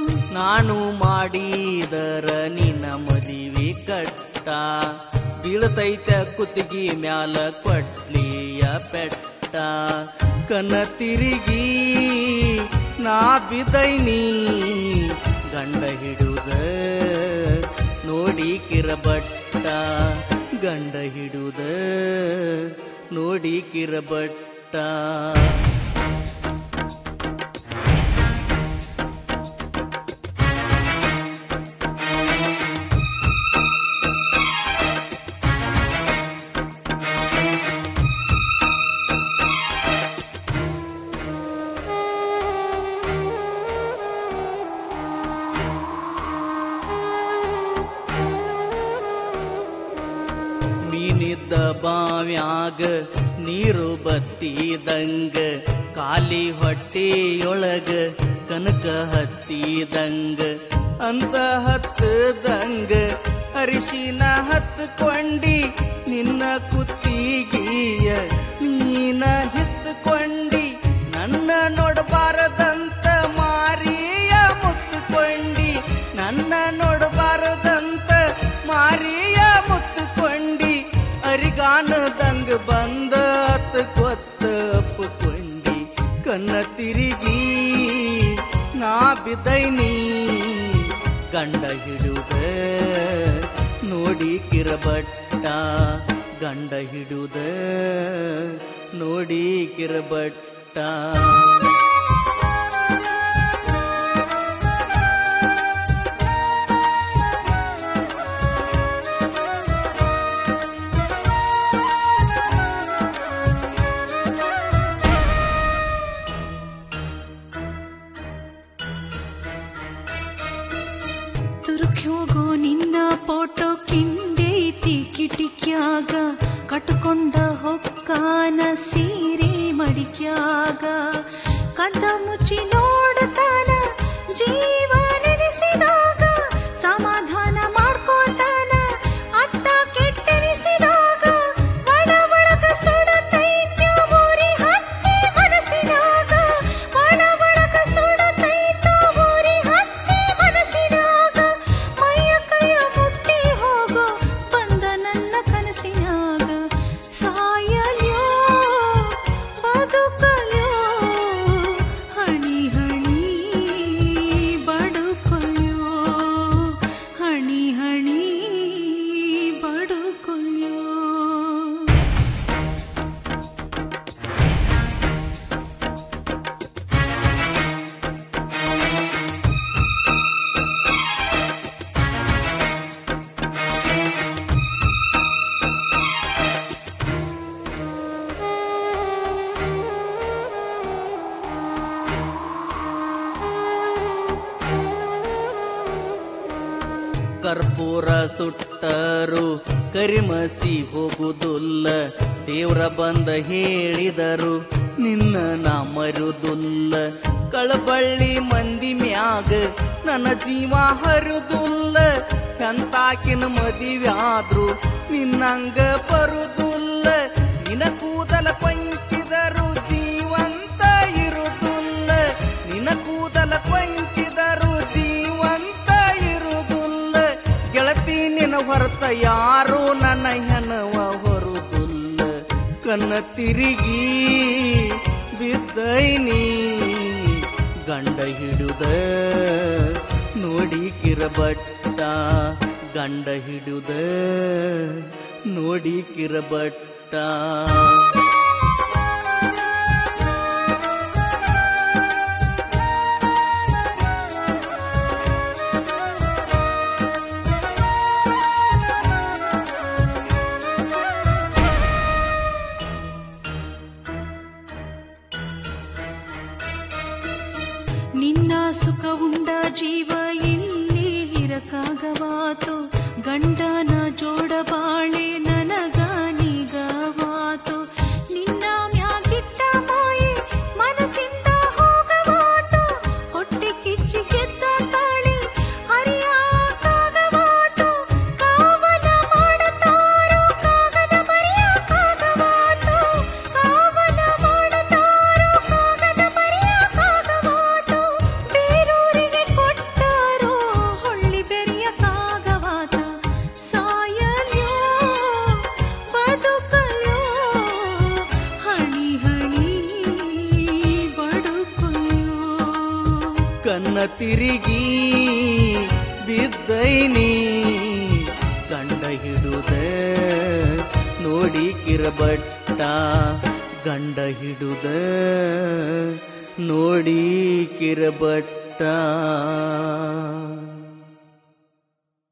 ನಾನು ಮಾಡಿದರ ನಿನ್ನ ಮದಿವಿ ಕಟ್ಟ, ಬೀಳ್ತೈತ ಕುತ್ತಿಗೆ ಮ್ಯಾಲ ಕೊಡ್ಲಿಯ ಬೆಟ್ಟ. ಕನ ತಿರುಗಿ ನಾ ಬಿದೈನಿ ಗಂಡ ಹಿಡುದ ನೋಡಿ ಕಿರಬಟ್ಟ, ಗಂಡ ಹಿಡುದ ನೋಡಿ ಕಿರಬಟ್ಟ. ಮೀನಿದ್ದ ಬಾವ್ಯಾಗ ನೀರು ಬತ್ತಿದಂಗ, ಖಾಲಿ ಹೊಟ್ಟೆಯೊಳಗ ಕನಕ ಹತ್ತಿದಂಗ, ಅಂತ ಹತ್ತದಂಗ ಅರಿಶಿನ ಹಚ್ಕೊಂಡಿ ನಿನ್ನ ಕುತ್ತಿಗೆಯ ನೀನ ಹೆಚ್ಚಕೊಂಡಿ. ನನ್ನ ನೋಡಬಾರದಂತ ಮಾರಿಯ ಮುತ್ತುಕೊಂಡಿ, ನನ್ನ ನೋಡಬಾರದಂತ ಮಾರಿಯ ಮುತ್ತುಕೊಂಡಿ. ಅರಿಗಾನದಂಗ ಬಂದ ಕೊತ್ತ ಅಪ್ಪಕೊಂಡಿ, ಕನ್ನ ತಿರುಗಿ ನಾ ಬಿದೈನಿ ಗಂಡ ಹಿಡುದ ನೋಡಿ ಕಿರಬಟ್ಟ, ಗಂಡ ಹಿಡುದ ನೋಡಿ ಕಿರಬಟ್ಟ. ತುರುಕ್ಯೋಗೋ ನಿನ್ನ ಫೋಟೋ ಕಿಂಡೈತಿ ಕಿಟಿಕ್ಯಾಗ, ಕಟ್ಕೊಂಡ ಹೊಕ್ಕಾನ ಸೀರೆ ಮಡಿಕ್ಯಾಗ. ಕದ್ದ ಮುಚ್ಚಿ ನೋಡತಾನ ಜೀವ ನೆನೆಸಿದಾಗ, ಸಮಾಧಾನ ಮಾಡ್ಕೋತಾನ ಅತ್ತ ಕೆಟ್ಟೆನಿಸಿದಾಗ. ಒಳ ಒಳಗ ಸುಡತೈತ್ಯ ಊರಿ ಹತ್ತಿ ಮನಸ್ಸಿನಾಗ, ಒಳ ಒಳಗ ಸುಡತೈತ ಊರಿ ಹತ್ತಿ ಮನಸ್ಸಿನಾಗ. ಮೈಯ ಕೈಯ ಮುಟ್ಟಿ ಹೋಗೋ ಬಂದ ನನ್ನ ಕನಸಿನಾಗ, ಸಾಯಲ್ಯೋ ಬದುಕಲ್ಯೋ ಹಣಿ ಹಣಿ ಬಡುಕೊಲ್ಯೋ, ಹಣಿ ಹಣಿ ಬಡುಕೊಲ್ಯೋ. ಕರ್ಪೂರ ಸುಟ್ಟರು ಕರಿಮಸಿ ಹೋಗುವುದಿಲ್ಲ, ದೇವ್ರ ಬಂದ ಹೇಳಿದರು ನಿನ್ನ ನಾ ಮರುದುಲ್ಲ. ಕಳಬಳ್ಳಿ ಮಂದಿ ಮ್ಯಾಗ ನನ್ನ ಜೀವ ಹರುದುಲ್ಲ, ಎಂತಾಕಿನ ಮದಿವ್ಯಾದ್ರು ನಿನ್ನಂಗ ಬರುದುಲ್ಲ. ನಿನ ಕೂದಲ ಕೊಂಕಿದರು ಜೀವಂತ ಇರುವುದಿಲ್ಲ, ನಿನ ಕೂದಲ ಕೊಂಕಿದರು ಜೀವಂತ ಇರುವುದಿಲ್ಲ. ಗೆಳತಿ ನಿನ್ನ ಹೊರತ ಯಾರು ನನ್ನ ಹೆಣವ ಹೊರುದಿಲ್ಲ. ಕನ್ನ ತಿರುಗಿ ಬಿದ್ದೈನಿ ಗಂಡ ಹಿಡುದ ನೋಡಿ ಕಿರಬಟ್ಟ, ಗಂಡ ಹಿಡುದ ನೋಡಿ ಕಿರಬಟ್ಟ. ನಿನ್ನ ಸುಖ ಉಂಡ ಜೀವ ಇಲ್ಲಿ ಇರಕಾಗವಾತು, ಗಂಡನ ಜೋಡ ಬಾಳೆ ನನಗ ನಿಗವಾತು. ನಿನ್ನ ಮ್ಯಾಗಿಟ್ಟ ಮಾಯೆ ಮನಸ್ಸಿಂದ ಹೋಗವಾತು, ಹೊಟ್ಟೆ ಕಿಚ್ಚಿ ಗೆದ್ದ ತಾಳಿ ಅರಿಯಾಕಾಗವಾತು. ಕಾವಲ ಮಾಡತಾರೋ ಕಾಗದ ಬರೆಯಕಾಗವಾತು, ಕಾವಲ ಮಾಡತಾರೋ ಕಾಗದ ಬರೆಯಕಾಗವಾತು. ಬೇರೂರಿಗೆ ಕೊಟ್ಟ ತಿರುಗಿ ಬಿದ್ದೈನಿ ಗಂಡ ಹಿಡುದ ನೋಡಿ ಕಿರಬಟ್ಟ ಗಂಡ ಹಿಡುದ ನೋಡಿ ಕಿರಬಟ್ಟ